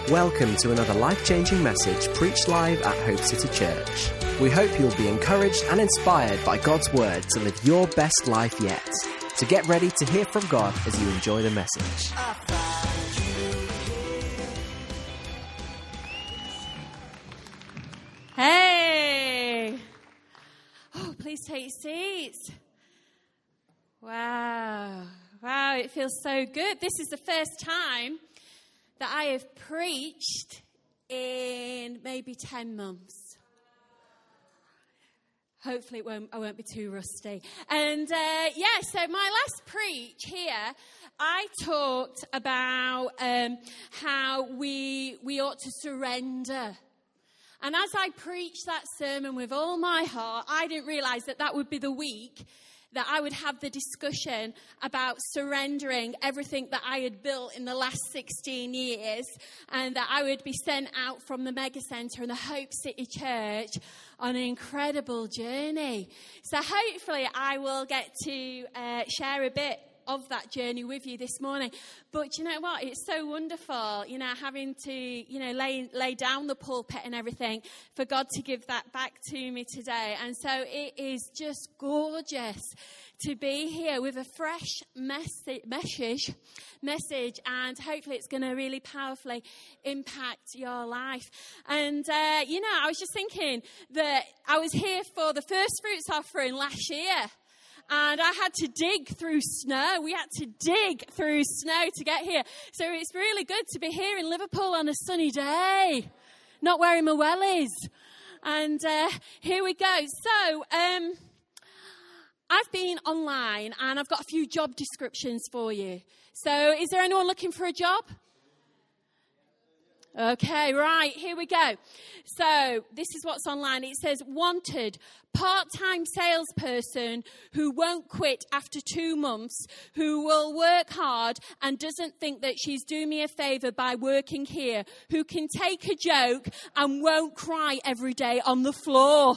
Welcome to another life-changing message preached live at Hope City Church. We hope you'll be encouraged and inspired by God's word to live your best life yet. So get ready to hear from God as you enjoy the message. Hey! Oh, please take seats. Wow, it feels so good. This is the first time that I have preached in maybe 10 months. Hopefully I won't be too rusty. And so my last preach here, I talked about how we ought to surrender. And as I preached that sermon with all my heart, I didn't realise that would be the week that I would have the discussion about surrendering everything that I had built in the last 16 years, and that I would be sent out from the Mega Centre and the Hope City Church on an incredible journey. So hopefully I will get to share a bit of that journey with you this morning. But you know what? It's so wonderful, having to, lay down the pulpit and everything for God to give that back to me today. And so it is just gorgeous to be here with a fresh message, and hopefully it's going to really powerfully impact your life. And, I was just thinking that I was here for the first fruits offering last year. And I had to dig through snow. We had to dig through snow to get here. So it's really good to be here in Liverpool on a sunny day, not wearing my wellies. And here we go. So I've been online and I've got a few job descriptions for you. So is there anyone looking for a job? Okay, right, here we go. So this is what's online. It says, wanted, part-time salesperson who won't quit after 2 months, who will work hard and doesn't think that she's doing me a favour by working here, who can take a joke and won't cry every day on the floor.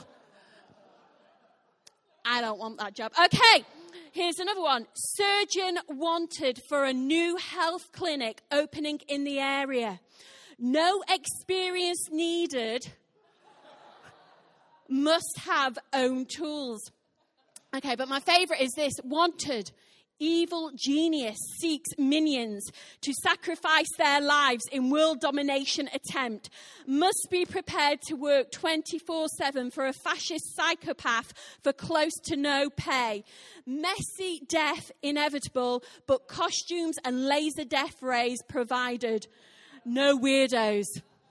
I don't want that job. Okay. Here's another one. Surgeon wanted for a new health clinic opening in the area. No experience needed. Must have own tools. Okay, but my favourite is this. Wanted. Evil genius seeks minions to sacrifice their lives in world domination attempt. Must be prepared to work 24/7 for a fascist psychopath for close to no pay. Messy death inevitable, but costumes and laser death rays provided. No weirdos.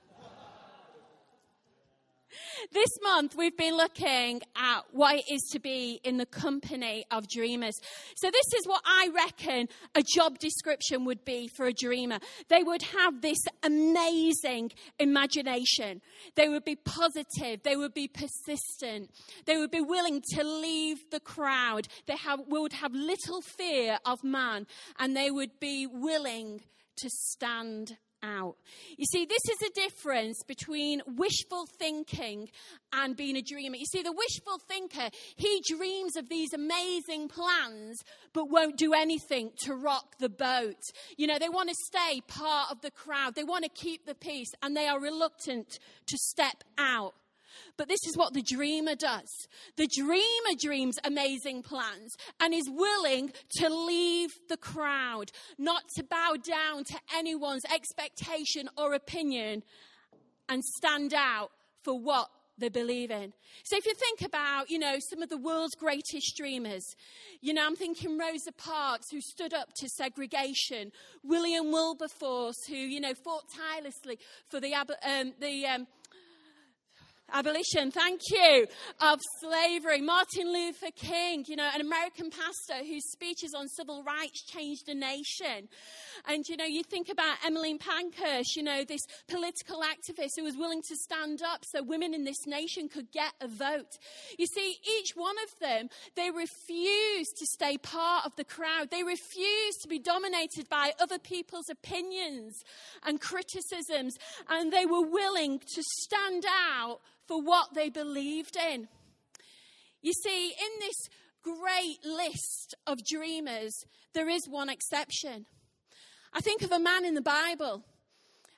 This month, we've been looking at what it is to be in the company of dreamers. So this is what I reckon a job description would be for a dreamer. They would have this amazing imagination. They would be positive. They would be persistent. They would be willing to leave the crowd. Would have little fear of man, and they would be willing to stand out. You see, this is a difference between wishful thinking and being a dreamer. You see, the wishful thinker, he dreams of these amazing plans, but won't do anything to rock the boat. They want to stay part of the crowd. They want to keep the peace, and they are reluctant to step out. But this is what the dreamer does. The dreamer dreams amazing plans and is willing to leave the crowd, not to bow down to anyone's expectation or opinion, and stand out for what they believe in. So if you think about, some of the world's greatest dreamers, I'm thinking Rosa Parks, who stood up to segregation, William Wilberforce, who, fought tirelessly for the abolition, thank you, of slavery. Martin Luther King, an American pastor whose speeches on civil rights changed a nation. And, you think about Emmeline Pankhurst, this political activist who was willing to stand up so women in this nation could get a vote. You see, each one of them, they refused to stay part of the crowd. They refused to be dominated by other people's opinions and criticisms. And they were willing to stand out for what they believed in. You see, in this great list of dreamers, there is one exception. I think of a man in the Bible,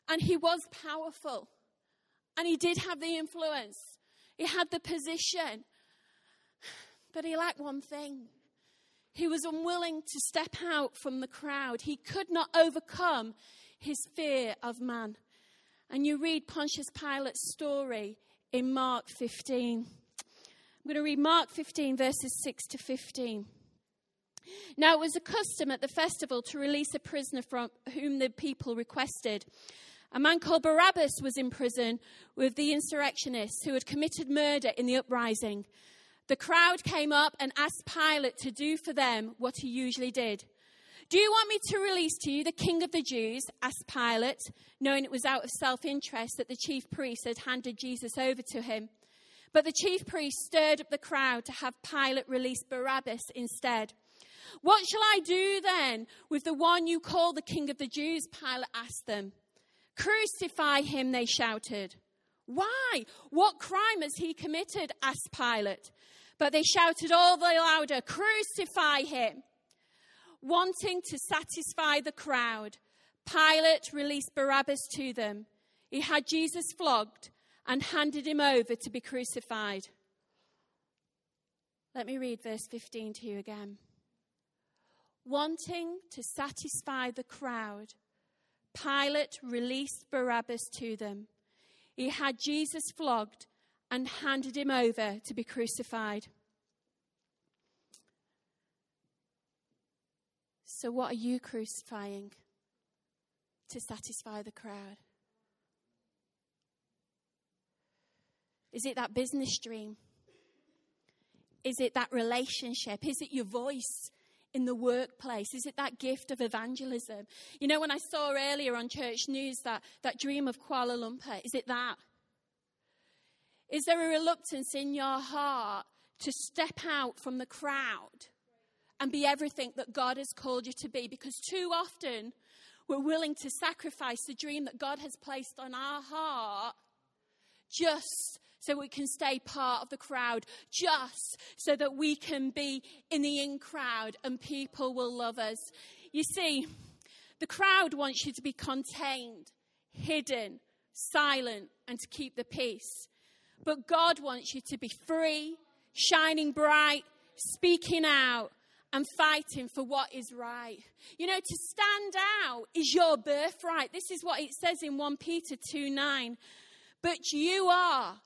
And he was powerful. And he did have the influence. He had the position. But he lacked one thing. He was unwilling to step out from the crowd. He could not overcome his fear of man. And you read Pontius Pilate's story in Mark 15. I'm going to read Mark 15, verses 6 to 15. Now it was a custom at the festival to release a prisoner from whom the people requested. A man called Barabbas was in prison with the insurrectionists who had committed murder in the uprising. The crowd came up and asked Pilate to do for them what he usually did. "Do you want me to release to you the king of the Jews?" asked Pilate, knowing it was out of self-interest that the chief priests had handed Jesus over to him. But the chief priests stirred up the crowd to have Pilate release Barabbas instead. "What shall I do then with the one you call the king of the Jews?" Pilate asked them. "Crucify him," they shouted. "Why? What crime has he committed?" asked Pilate. But they shouted all the louder, "Crucify him." Wanting to satisfy the crowd, Pilate released Barabbas to them. He had Jesus flogged and handed him over to be crucified. Let me read verse 15 to you again. Wanting to satisfy the crowd, Pilate released Barabbas to them. He had Jesus flogged and handed him over to be crucified. So what are you crucifying to satisfy the crowd? Is it that business dream? Is it that relationship? Is it your voice in the workplace? Is it that gift of evangelism? You know, when I saw earlier on Church News that dream of Kuala Lumpur, is it that? Is there a reluctance in your heart to step out from the crowd and be everything that God has called you to be? Because too often we're willing to sacrifice the dream that God has placed on our heart just so we can stay part of the crowd, just so that we can be in the in crowd and people will love us. You see, the crowd wants you to be contained, hidden, silent, and to keep the peace. But God wants you to be free, shining bright, speaking out, and fighting for what is right. You know, to stand out is your birthright. This is what it says in 1 Peter 2:9. But you are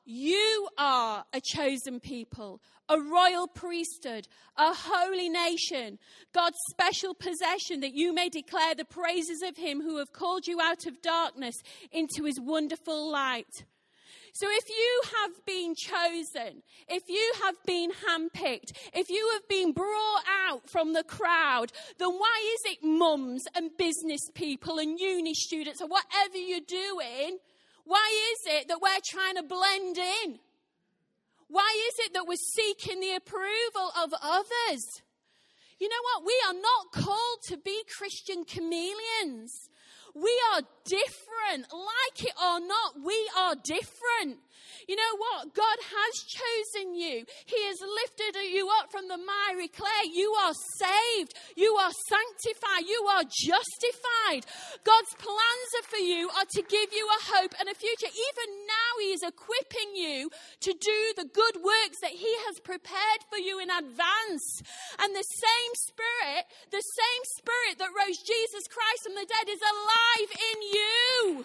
a chosen people, a royal priesthood, a holy nation, God's special possession, that you may declare the praises of him who have called you out of darkness into his wonderful light. So if you have been chosen, if you have been handpicked, if you have been brought out from the crowd, then why is it mums and business people and uni students or whatever you're doing, why is it that we're trying to blend in? Why is it that we're seeking the approval of others? You know what? We are not called to be Christian chameleons. We are different. Like it or not, we are different. You know what? God has chosen you. He has lifted you up from the miry clay. You are saved. You are sanctified. You are justified. God's plans are for you are to give you a hope and a future. Even now he is equipping you to do the good works that he has prepared for you in advance. And the same spirit that rose Jesus Christ from the dead is alive in you.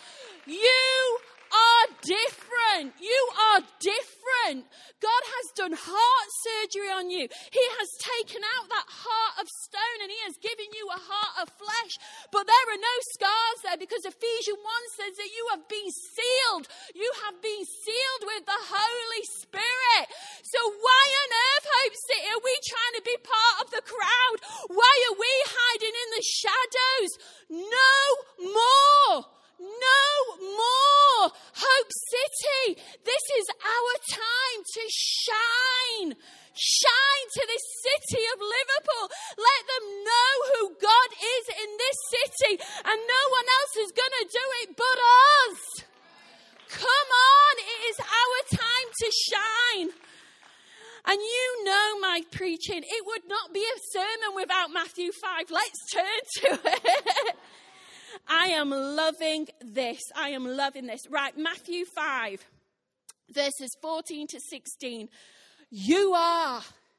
You are different. You are different. God has done heart surgery on you. He has taken out that heart of stone and he has given you a heart of flesh. But there are no scars there because Ephesians 1 says that you have been sealed. You have been sealed with the Holy Spirit. So why on earth, Hope City, are we trying to be part of the crowd? Why are we hiding in the shadows? No more. No more. Hope City, this is our time to shine. Shine to this city of Liverpool. Let them know who God is in this city. And no one else is going to do it but us. Come on, it is our time to shine. And you know my preaching. It would not be a sermon without Matthew 5. Let's turn to it. I am loving this. I am loving this. Right, Matthew 5, verses 14 to 16. You are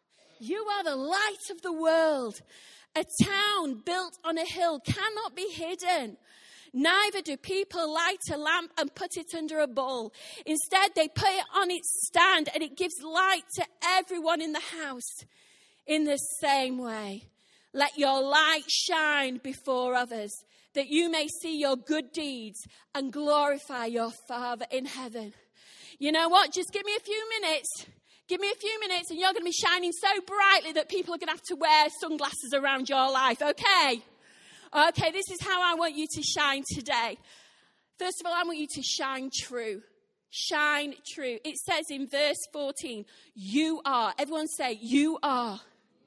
the light of the world. A town built on a hill cannot be hidden. Neither do people light a lamp and put it under a bowl. Instead, they put it on its stand, and it gives light to everyone in the house. In the same way, let your light shine before others, that you may see your good deeds and glorify your Father in heaven. You know what? Just give me a few minutes. Give me a few minutes, and you're going to be shining so brightly that people are going to have to wear sunglasses around your life, okay? Okay, this is how I want you to shine today. First of all, I want you to shine true. Shine true. It says in verse 14, you are. Everyone say, you are.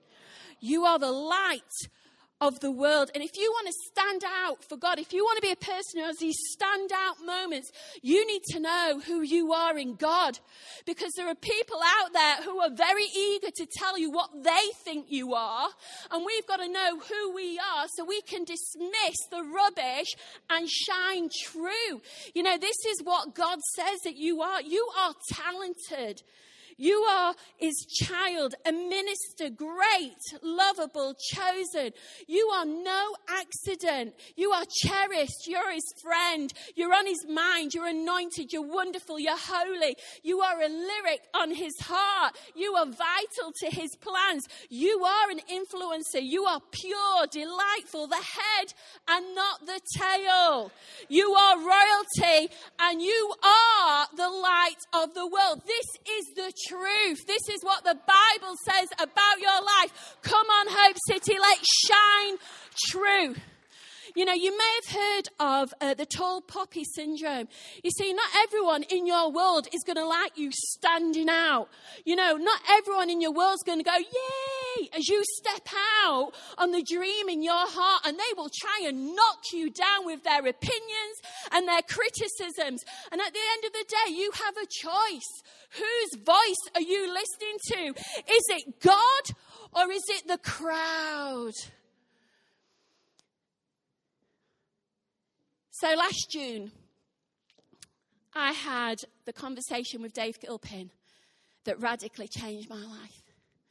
You are the light of the world. And if you want to stand out for God, if you want to be a person who has these standout moments, you need to know who you are in God. Because there are people out there who are very eager to tell you what they think you are. And we've got to know who we are so we can dismiss the rubbish and shine true. You know, this is what God says that you are. You are talented. You are his child, a minister, great, lovable, chosen. You are no accident. You are cherished. You're his friend. You're on his mind. You're anointed. You're wonderful. You're holy. You are a lyric on his heart. You are vital to his plans. You are an influencer. You are pure, delightful, the head and not the tail. You are royalty, and you are the light of the world. This is the truth. This is what the Bible says about your life. Come on, Hope City, let's shine true. You know, you may have heard of the tall poppy syndrome. You see, not everyone in your world is going to like you standing out. You know, not everyone in your world is going to go, yay, as you step out on the dream in your heart, and they will try and knock you down with their opinions and their criticisms. And at the end of the day, you have a choice. Whose voice are you listening to? Is it God or is it the crowd? So last June, I had the conversation with Dave Gilpin that radically changed my life.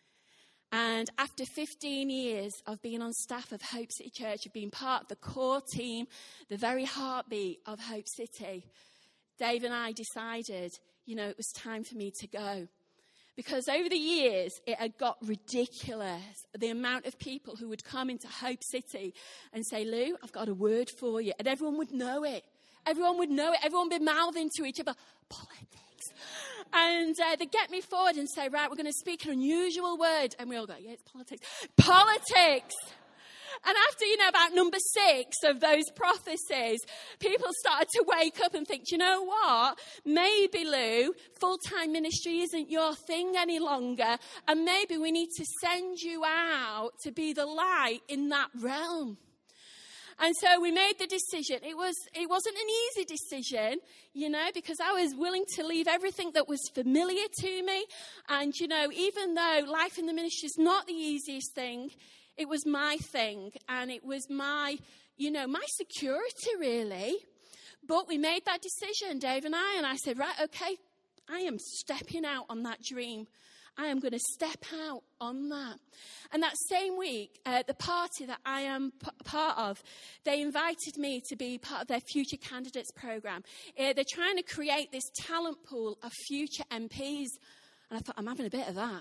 And after 15 years of being on staff of Hope City Church, of being part of the core team, the very heartbeat of Hope City, Dave and I decided, you know, it was time for me to go. Because over the years, it had got ridiculous, the amount of people who would come into Hope City and say, Lou, I've got a word for you. And everyone would know it. Everyone would know it. Everyone would be mouthing to each other, politics. And they'd get me forward and say, right, we're going to speak an unusual word. And we all go, yeah, it's politics. Politics! And after, you know, about number 6 of those prophecies, people started to wake up and think, do you know what? Maybe, Lou, full-time ministry isn't your thing any longer. And maybe we need to send you out to be the light in that realm. And so we made the decision. It wasn't an easy decision, you know, because I was willing to leave everything that was familiar to me. And, you know, even though life in the ministry is not the easiest thing, it was my thing, and it was my, you know, my security, really. But we made that decision, Dave and I said, right, okay, I am stepping out on that dream. I am going to step out on that. And that same week, the party that I am part of, they invited me to be part of their Future Candidates program. They're trying to create this talent pool of future MPs. And I thought, I'm having a bit of that.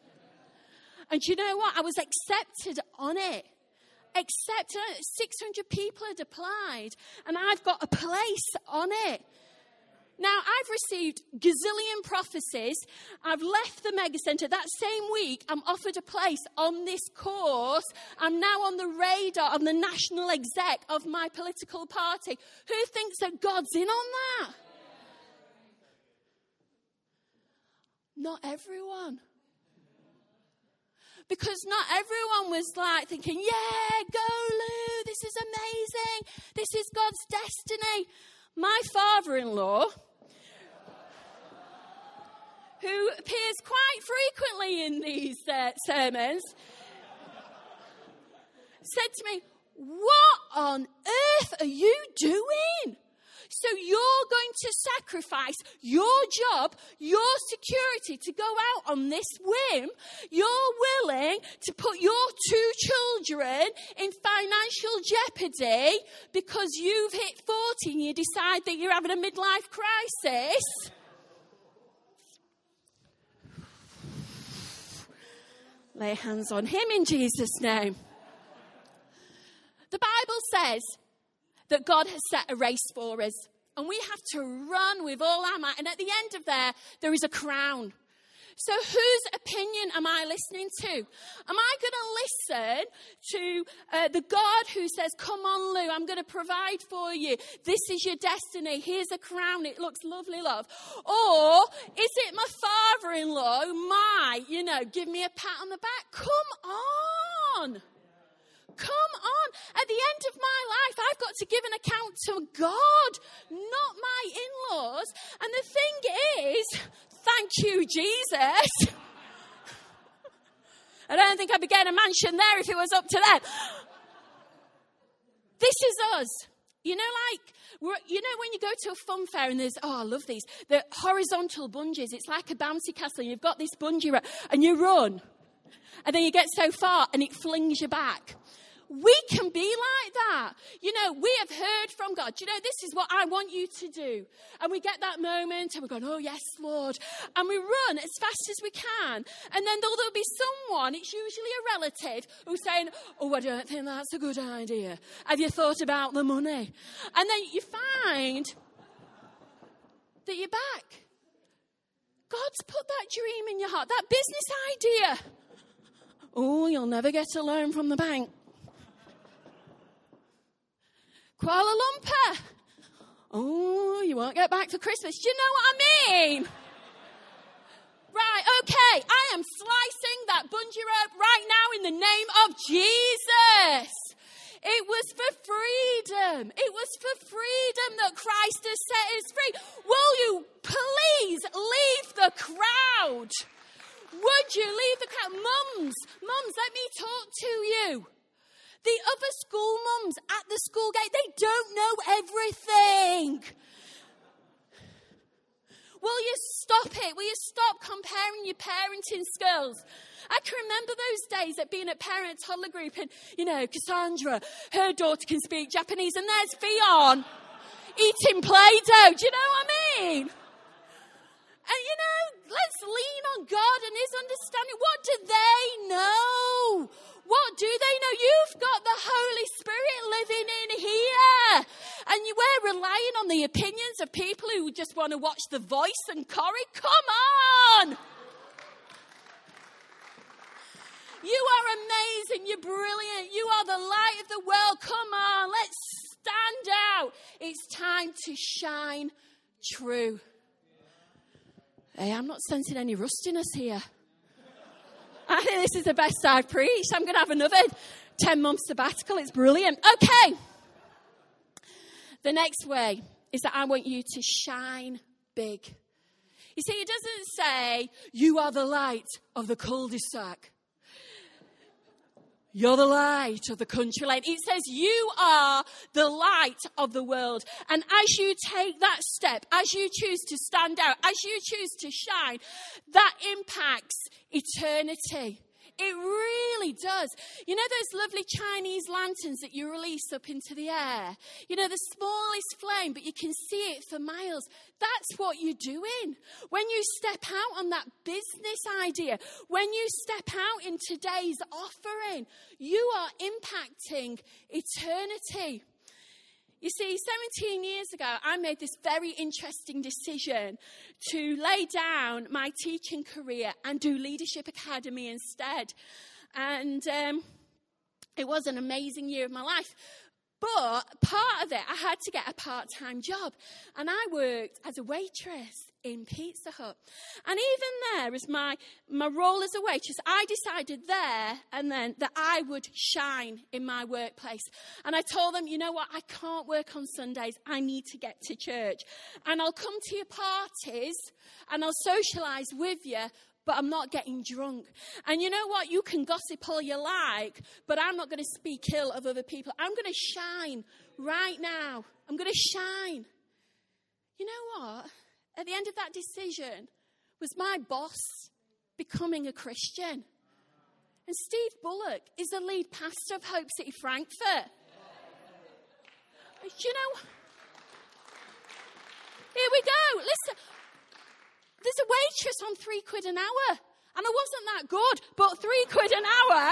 And you know what? I was accepted on it. Accepted. 600 people had applied. And I've got a place on it. Now, I've received gazillion prophecies. I've left the mega centre. That same week, I'm offered a place on this course. I'm now on the radar of the national exec of my political party. Who thinks that God's in on that? Not everyone. Because not everyone was like thinking, yeah, go Lou, this is amazing. This is God's destiny. My father-in-law, who appears quite frequently in these sermons, said to me, What on earth are you doing? So you're going to sacrifice your job, your security to go out on this whim. You're willing to put your 2 children in financial jeopardy because you've hit 40 and you decide that you're having a midlife crisis. Lay hands on him in Jesus' name. The Bible says that God has set a race for us. And we have to run with all our might. And at the end of there is a crown. So whose opinion am I listening to? Am I going to listen to the God who says, come on, Lou, I'm going to provide for you. This is your destiny. Here's a crown. It looks lovely, love. Or is it my father-in-law who might, give me a pat on the back? Come on. Come on. At the end of my life, I've got to give an account to God, not my in-laws. And the thing is, thank you, Jesus. I don't think I'd be getting a mansion there if it was up to them. This is us. When you go to a fun fair and there's, I love these, the horizontal bungees. It's like a bouncy castle. You've got this bungee and you run. And then you get so far and it flings you back. We can be like that. We have heard from God. This is what I want you to do. And we get that moment and we're going, oh, yes, Lord. And we run as fast as we can. And then there'll be someone, it's usually a relative, who's saying, oh, I don't think that's a good idea. Have you thought about the money? And then you find that you're back. God's put that dream in your heart, that business idea. Oh, you'll never get a loan from the bank. Kuala Lumpur. Oh, you won't get back for Christmas. Do you know what I mean? Right, okay. I am slicing that bungee rope right now in the name of Jesus. It was for freedom. It was for freedom that Christ has set us free. Will you please leave the crowd? Would you leave the crowd? Mums, let me talk to you. The other school mums at the school gate, they don't know everything. Will you stop it? Will you stop comparing your parenting skills? I can remember those days at being at parent toddler group and, Cassandra, her daughter can speak Japanese and there's Fionn eating Play-Doh. Do you know what I mean? And, let's lean on God and his understanding. What do they know? What do they know? You've got the Holy Spirit living in here. And we're relying on the opinions of people who just want to watch The Voice and Corrie. Come on! You are amazing. You're brilliant. You are the light of the world. Come on, let's stand out. It's time to shine true. Hey, I'm not sensing any rustiness here. I think this is the best I've preached. I'm going to have another 10-month sabbatical. It's brilliant. Okay. The next way is that I want you to shine big. You see, it doesn't say, you are the light of the cul-de-sac. You're the light of the country lane. It says you are the light of the world. And as you take that step, as you choose to stand out, as you choose to shine, that impacts eternity. It really does. Those lovely Chinese lanterns that you release up into the air? The smallest flame, but you can see it for miles. That's what you're doing. When you step out on that business idea, when you step out in today's offering, you are impacting eternity. You see, 17 years ago, I made this very interesting decision to lay down my teaching career and do Leadership Academy instead. And it was an amazing year of my life. But part of it, I had to get a part-time job. And I worked as a waitress in Pizza Hut. And even there, as my role as a waitress, I decided there and then that I would shine in my workplace. And I told them, you know what, I can't work on Sundays. I need to get to church. And I'll come to your parties and I'll socialise with you, but I'm not getting drunk. And you know what? You can gossip all you like, but I'm not going to speak ill of other people. I'm going to shine right now. I'm going to shine. You know what? At the end of that decision was my boss becoming a Christian. And Steve Bullock is the lead pastor of Hope City Frankfurt. You know, here we go. Listen, there's a waitress on £3 an hour. And I wasn't that good, but £3 an hour.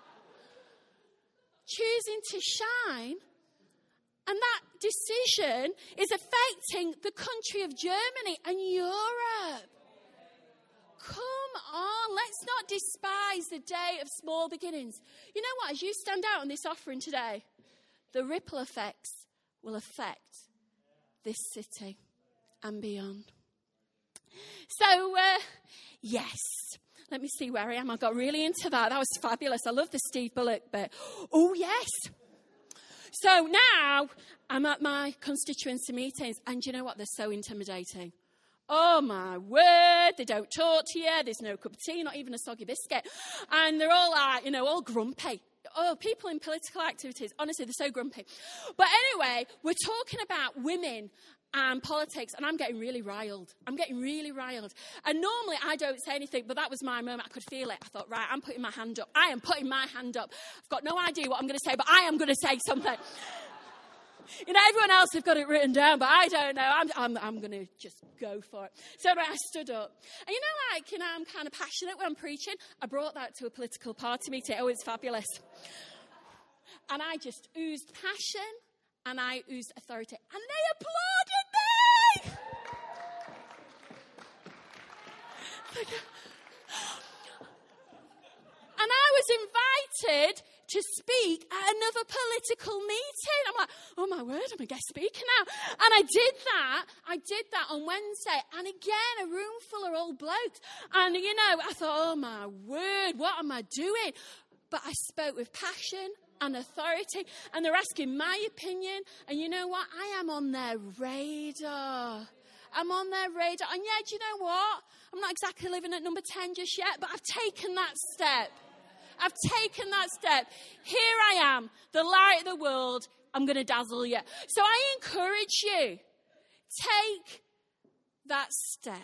Choosing to shine. And that decision is affecting the country of Germany and Europe. Come on, let's not despise the day of small beginnings. You know what? As you stand out on this offering today, the ripple effects will affect this city and beyond. So, yes. Let me see where I am. I got really into that. That was fabulous. I love the Steve Bullock bit. Oh, yes. So now I'm at my constituency meetings, and you know what? They're so intimidating. Oh, my word, they don't talk to you. There's no cup of tea, not even a soggy biscuit. And they're all like, all grumpy. Oh, people in political activities, honestly, they're so grumpy. But anyway, we're talking about women and politics, and I'm getting really riled. And normally I don't say anything, but that was my moment. I could feel it. I thought, right, I'm putting my hand up. I am putting my hand up. I've got no idea what I'm going to say, but I am going to say something. Everyone else have got it written down, but I don't know. I'm going to just go for it. So I stood up. And I'm kind of passionate when I'm preaching. I brought that to a political party meeting. Oh, it's fabulous. And I just oozed passion, and I oozed authority. And they applauded me! And I was invited to speak at another political meeting. I'm like, oh my word, I'm a guest speaker now. And I did that on Wednesday. And again, a room full of old blokes. And I thought, oh my word, what am I doing? But I spoke with passion and authority. And they're asking my opinion. And you know what? I am on their radar. I'm on their radar. And yeah, do you know what? I'm not exactly living at number 10 just yet, but I've taken that step. Here I am, the light of the world. I'm going to dazzle you. So I encourage you, take that step.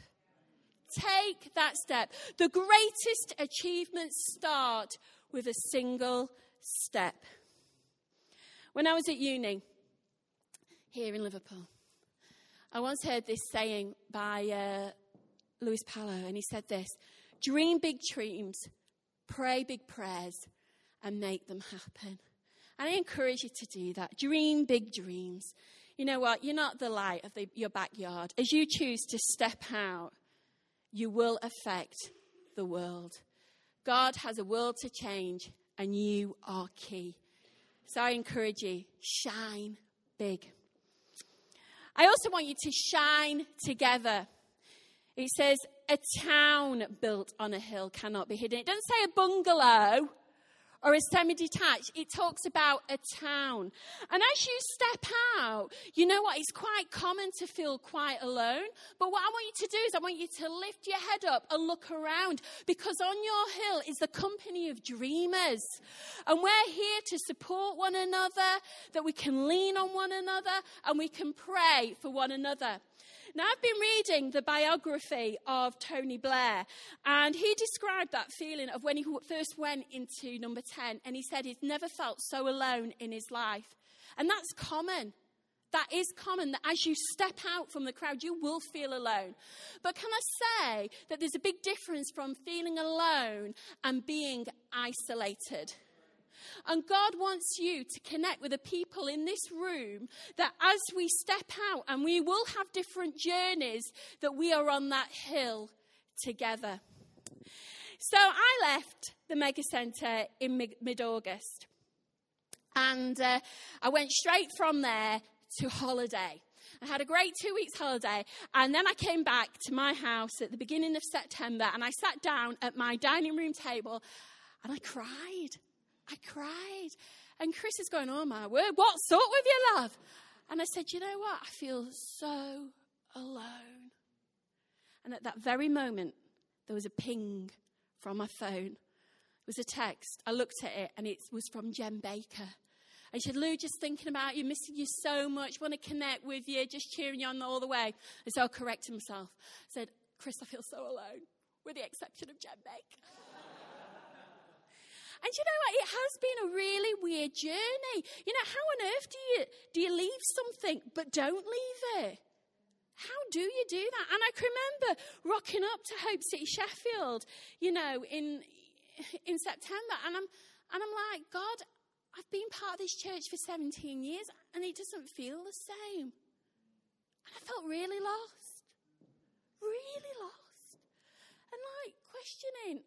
Take that step. The greatest achievements start with a single step. When I was at uni here in Liverpool, I once heard this saying by Louis Palo, and he said this: dream big dreams, pray big prayers, and make them happen. And I encourage you to do that. Dream big dreams. You know what? You're not the light of your backyard. As you choose to step out, you will affect the world. God has a world to change, and you are key. So I encourage you, shine big. I also want you to shine together. It says, a town built on a hill cannot be hidden. It doesn't say a bungalow or a semi-detached. It talks about a town. And as you step out, you know what? It's quite common to feel quite alone. But what I want you to do is I want you to lift your head up and look around, because on your hill is the company of dreamers. And we're here to support one another, that we can lean on one another, and we can pray for one another. Now, I've been reading the biography of Tony Blair, and he described that feeling of when he first went into number 10, and he said he'd never felt so alone in his life. And that's common. That is common, that as you step out from the crowd, you will feel alone. But can I say that there's a big difference from feeling alone and being isolated? And God wants you to connect with the people in this room, that as we step out, and we will have different journeys, that we are on that hill together. So I left the Mega Centre in mid-August. And I went straight from there to holiday. I had a great 2 weeks holiday, and then I came back to my house at the beginning of September, and I sat down at my dining room table, and I cried. And Chris is going, oh my word, what's up with you, love? And I said, you know what? I feel so alone. And at that very moment, there was a ping from my phone. It was a text. I looked at it, and it was from Jen Baker. And she said, Lou, just thinking about you, missing you so much, want to connect with you, just cheering you on all the way. And so I corrected myself. I said, Chris, I feel so alone, with the exception of Jen Baker. And you know what? It has been a really weird journey. You know, how on earth do you leave something but don't leave it? How do you do that? And I can remember rocking up to Hope City, Sheffield, you know, in September. And I'm like, God, I've been part of this church for 17 years and it doesn't feel the same. And I felt really lost. Really lost. And like questioning,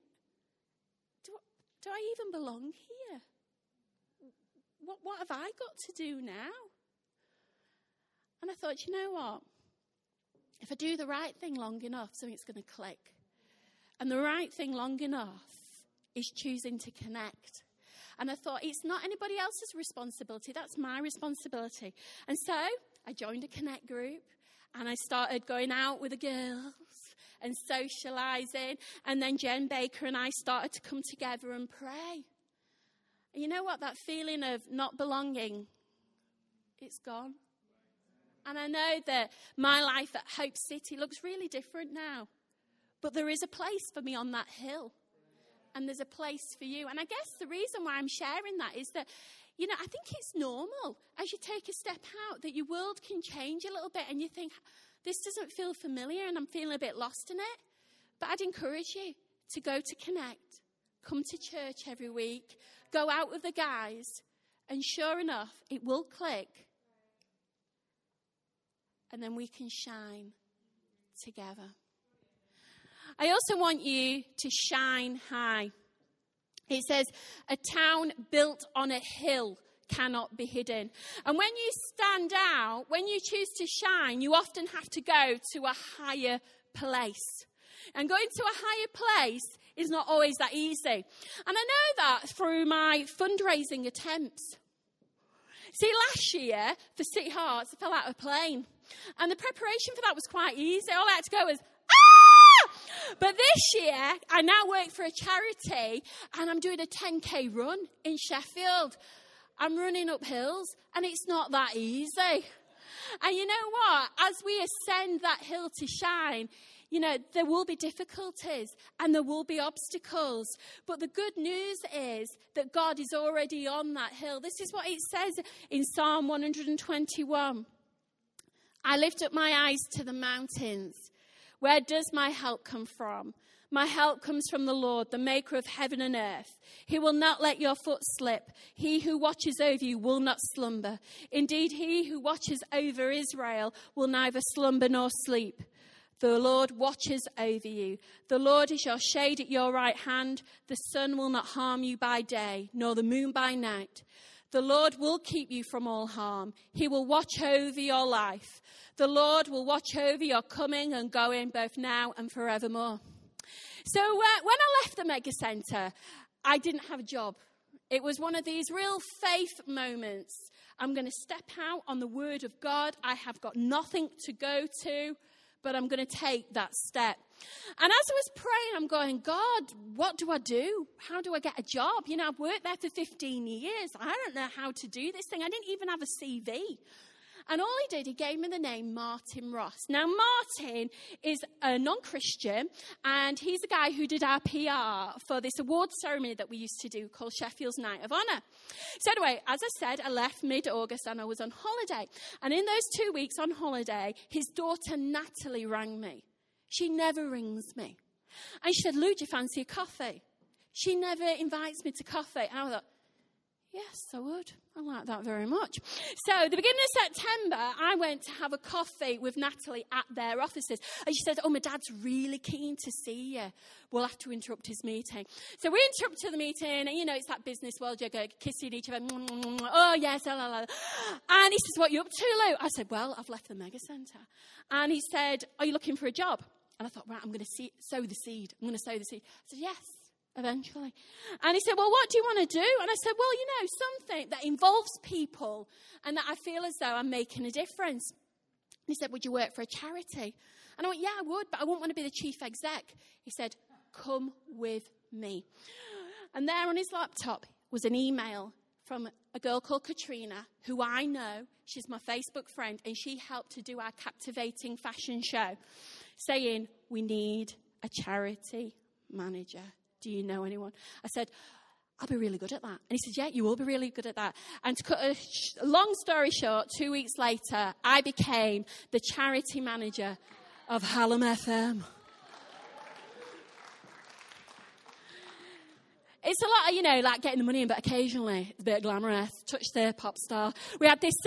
do I even belong here? What have I got to do now? And I thought, you know what? If I do the right thing long enough, something's going to click. And the right thing long enough is choosing to connect. And I thought, it's not anybody else's responsibility. That's my responsibility. And so I joined a connect group and I started going out with the girls and socialising. And then Jen Baker and I started to come together and pray. And you know what? That feeling of not belonging, it's gone. And I know that my life at Hope City looks really different now. But there is a place for me on that hill. And there's a place for you. And I guess the reason why I'm sharing that is that, you know, I think it's normal as you take a step out that your world can change a little bit and you think, this doesn't feel familiar and I'm feeling a bit lost in it. But I'd encourage you to go to Connect, come to church every week, go out with the guys, and sure enough, it will click. And then we can shine together. I also want you to shine high. It says, a town built on a hill cannot be hidden. And when you stand out, when you choose to shine, you often have to go to a higher place. And going to a higher place is not always that easy. And I know that through my fundraising attempts. See, last year for City Hearts, I fell out of a plane. And the preparation for that was quite easy. All I had to go was, ah! But this year, I now work for a charity and I'm doing a 10K run in Sheffield. I'm running up hills and it's not that easy. And you know what? As we ascend that hill to shine, you know, there will be difficulties and there will be obstacles. But the good news is that God is already on that hill. This is what it says in Psalm 121. I lift up my eyes to the mountains. Where does my help come from? My help comes from the Lord, the maker of heaven and earth. He will not let your foot slip. He who watches over you will not slumber. Indeed, he who watches over Israel will neither slumber nor sleep. The Lord watches over you. The Lord is your shade at your right hand. The sun will not harm you by day, nor the moon by night. The Lord will keep you from all harm. He will watch over your life. The Lord will watch over your coming and going, both now and forevermore. So when I left the Mega Centre, I didn't have a job. It was one of these real faith moments. I'm going to step out on the word of God. I have got nothing to go to, but I'm going to take that step. And as I was praying, I'm going, God, what do I do? How do I get a job? You know, I've worked there for 15 years. I don't know how to do this thing. I didn't even have a CV. And all he did, he gave me the name Martin Ross. Now, Martin is a non-Christian, and he's the guy who did our PR for this award ceremony that we used to do called Sheffield's Night of Honour. So anyway, as I said, I left mid-August and I was on holiday. And in those 2 weeks on holiday, his daughter Natalie rang me. She never rings me. And she said, Lou, do you fancy a coffee? She never invites me to coffee. And I thought, yes, I would. I like that very much. So the beginning of September, I went to have a coffee with Natalie at their offices. And she said, oh, my dad's really keen to see you. We'll have to interrupt his meeting. So we interrupted the meeting. And, you know, it's that business world. You go kissing each other. Oh, yes. La, la, la. And he says, what are you up to, Lou? I said, well, I've left the Mega Centre. And he said, are you looking for a job? And I thought, right, I'm going to sow the seed. I'm going to sow the seed. I said, yes. Eventually. And he said, well, what do you want to do? And I said, well, you know, something that involves people and that I feel as though I'm making a difference. And he said, would you work for a charity? And I went, yeah, I would, but I wouldn't want to be the chief exec. He said, come with me. And there on his laptop was an email from a girl called Katrina, who I know. She's my Facebook friend, and she helped to do our captivating fashion show, saying, we need a charity manager. Do you know anyone? I said, I'll be really good at that. And he said, yeah, you will be really good at that. And to cut a long story short, 2 weeks later, I became the charity manager of Hallam FM. It's a lot of, like getting the money in, but occasionally it's a bit glamorous. Touch the pop star. We had this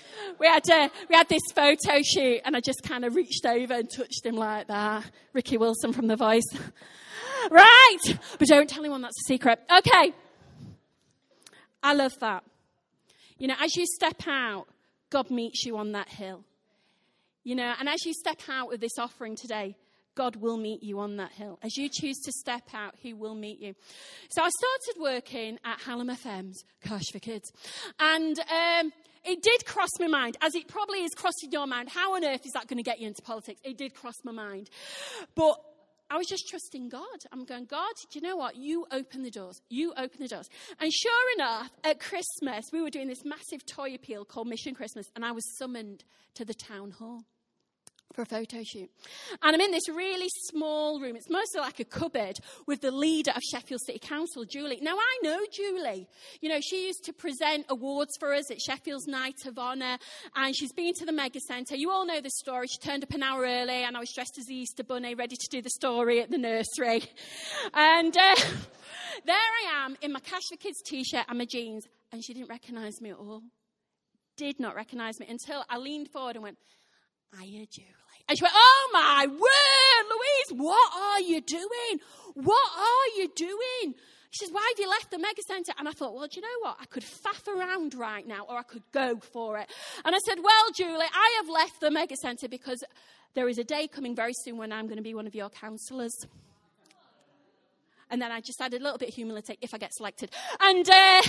photo shoot, and I just kind of reached over and touched him like that. Ricky Wilson from The Voice. Right, but don't tell anyone, that's a secret. Okay, I love that. As you step out, God meets you on that hill. And as you step out with this offering today, God will meet you on that hill. As you choose to step out, he will meet you. So I started working at Hallam FM's Cash for Kids. And it did cross my mind, as it probably is crossing your mind. How on earth is that going to get you into politics? It did cross my mind. But I was just trusting God. I'm going, God, do you know what? You open the doors. You open the doors. And sure enough, at Christmas, we were doing this massive toy appeal called Mission Christmas. And I was summoned to the town hall for a photo shoot. And I'm in this really small room. It's mostly like a cupboard with the leader of Sheffield City Council, Julie. Now, I know Julie. She used to present awards for us at Sheffield's Night of Honour, and she's been to the Mega Centre. You all know the story. She turned up an hour early, and I was dressed as the Easter Bunny, ready to do the story at the nursery. And there I am in my Cash for Kids T-shirt and my jeans, and she didn't recognise me at all. Did not recognise me until I leaned forward and went, hiya, Julie. And she went, oh my word, Louise, what are you doing? What are you doing? She says, why have you left the Mega Centre? And I thought, well, do you know what? I could faff around right now, or I could go for it. And I said, well, Julie, I have left the Mega Centre because there is a day coming very soon when I'm going to be one of your councillors. And then I just added a little bit of humility, if I get selected. And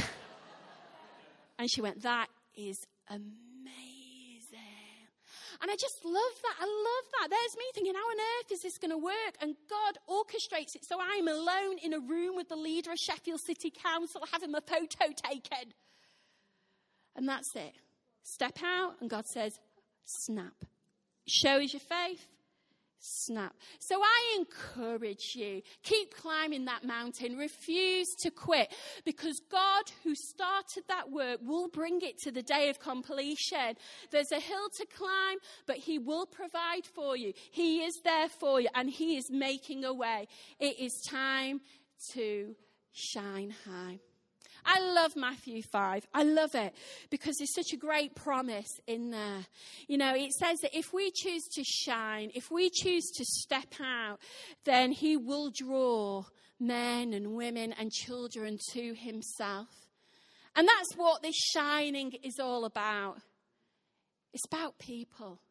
she went, that is amazing. And I just love that. I love that. There's me thinking, how on earth is this going to work? And God orchestrates it so I'm alone in a room with the leader of Sheffield City Council having my photo taken. And that's it. Step out and God says, snap. Shows your faith. Snap. So I encourage you, keep climbing that mountain. Refuse to quit, because God, who started that work, will bring it to the day of completion. There's a hill to climb, but he will provide for you. He is there for you, and he is making a way. It is time to shine high. I love Matthew 5. I love it because there's such a great promise in there. It says that if we choose to shine, if we choose to step out, then he will draw men and women and children to himself. And that's what this shining is all about. It's about people.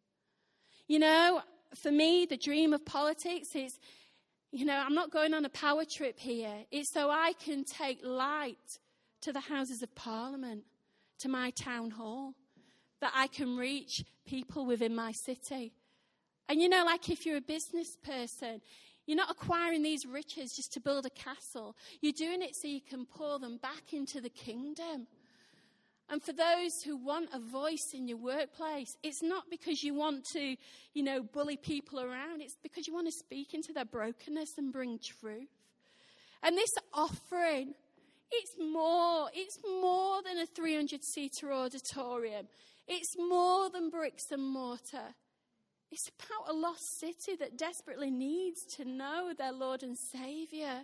For me, the dream of politics is, I'm not going on a power trip here. It's so I can take light to the Houses of Parliament, to my town hall, that I can reach people within my city. And like if you're a business person, you're not acquiring these riches just to build a castle. You're doing it so you can pour them back into the kingdom. And for those who want a voice in your workplace, it's not because you want to, bully people around. It's because you want to speak into their brokenness and bring truth. And this offering, it's more than a 300-seater auditorium. It's more than bricks and mortar. It's about a lost city that desperately needs to know their Lord and Saviour.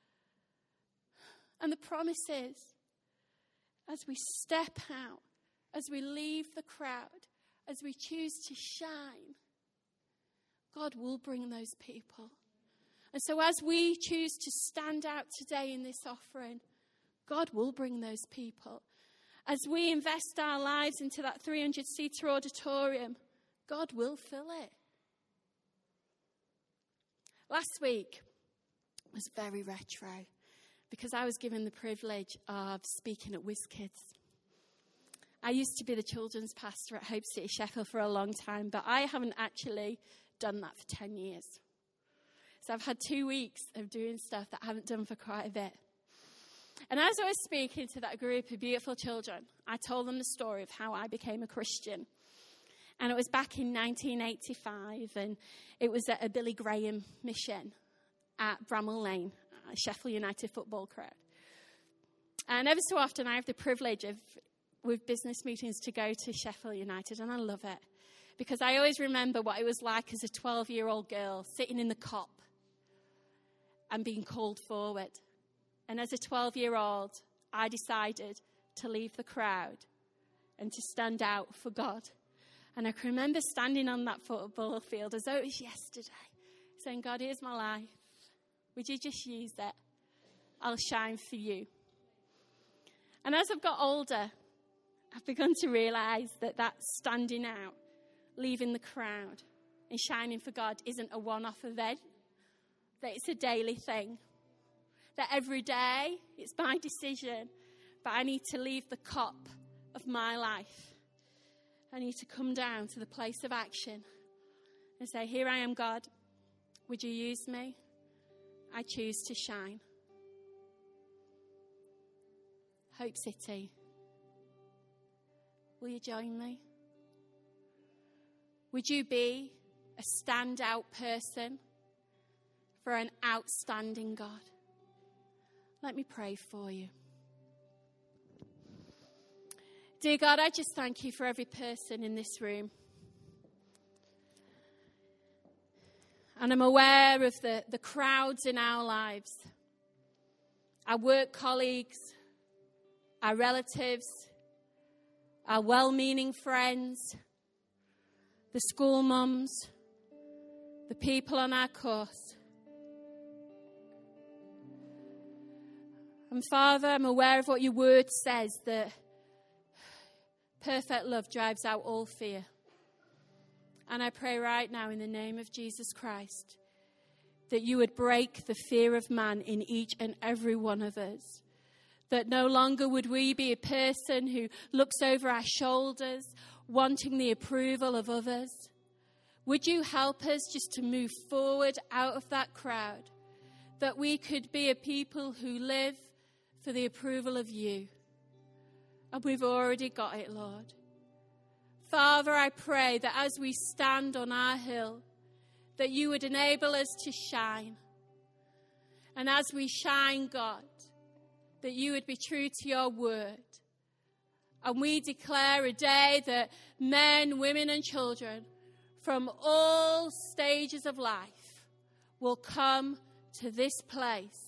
And the promise is, as we step out, as we leave the crowd, as we choose to shine, God will bring those people. And so as we choose to stand out today in this offering, God will bring those people. As we invest our lives into that 300-seater auditorium, God will fill it. Last week was very retro, because I was given the privilege of speaking at WizKids. I used to be the children's pastor at Hope City Sheffield for a long time, but I haven't actually done that for 10 years. So I've had 2 weeks of doing stuff that I haven't done for quite a bit. And as I was speaking to that group of beautiful children, I told them the story of how I became a Christian. And it was back in 1985, and it was at a Billy Graham mission at Bramall Lane, Sheffield United football crowd. And ever so often I have the privilege of, with business meetings, to go to Sheffield United, and I love it. Because I always remember what it was like as a 12-year-old girl sitting in the cop and being called forward. And as a 12-year-old, I decided to leave the crowd and to stand out for God. And I can remember standing on that football field as though it was yesterday, saying, God, here's my life. Would you just use it? I'll shine for you. And as I've got older, I've begun to realise that standing out, leaving the crowd and shining for God isn't a one-off event, that it's a daily thing. That every day, it's my decision, but I need to leave the cop of my life. I need to come down to the place of action and say, here I am, God. Would you use me? I choose to shine. Hope City, will you join me? Would you be a standout person for an outstanding God? Let me pray for you. Dear God, I just thank you for every person in this room. And I'm aware of the crowds in our lives. Our work colleagues, our relatives, our well-meaning friends, the school mums, the people on our course. And Father, I'm aware of what your word says, that perfect love drives out all fear. And I pray right now in the name of Jesus Christ that you would break the fear of man in each and every one of us. That no longer would we be a person who looks over our shoulders, wanting the approval of others. Would you help us just to move forward out of that crowd, that we could be a people who live for the approval of you. And we've already got it, Lord. Father, I pray that as we stand on our hill, that you would enable us to shine. And as we shine, God, that you would be true to your word. And we declare a day that men, women, and children from all stages of life will come to this place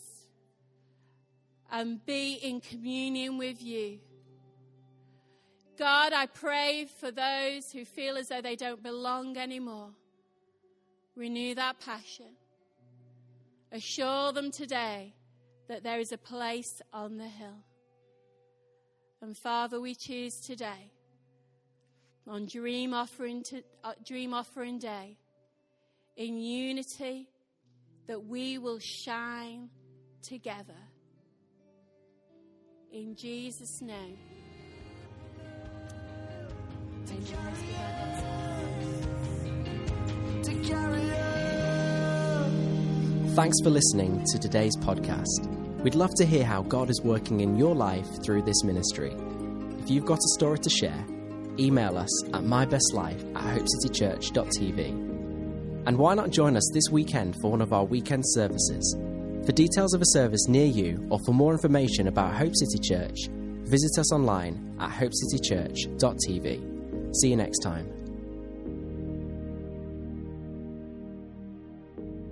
and be in communion with you. God, I pray for those who feel as though they don't belong anymore. Renew that passion. Assure them today that there is a place on the hill. And Father, we choose today, on Dream Offering Day, in unity, that we will shine together. In Jesus' name. Thanks for listening to today's podcast. We'd love to hear how God is working in your life through this ministry. If you've got a story to share, email us at mybestlife@hopecitychurch.tv. And why not join us this weekend for one of our weekend services? For details of a service near you or for more information about Hope City Church, visit us online at hopecitychurch.tv. See you next time.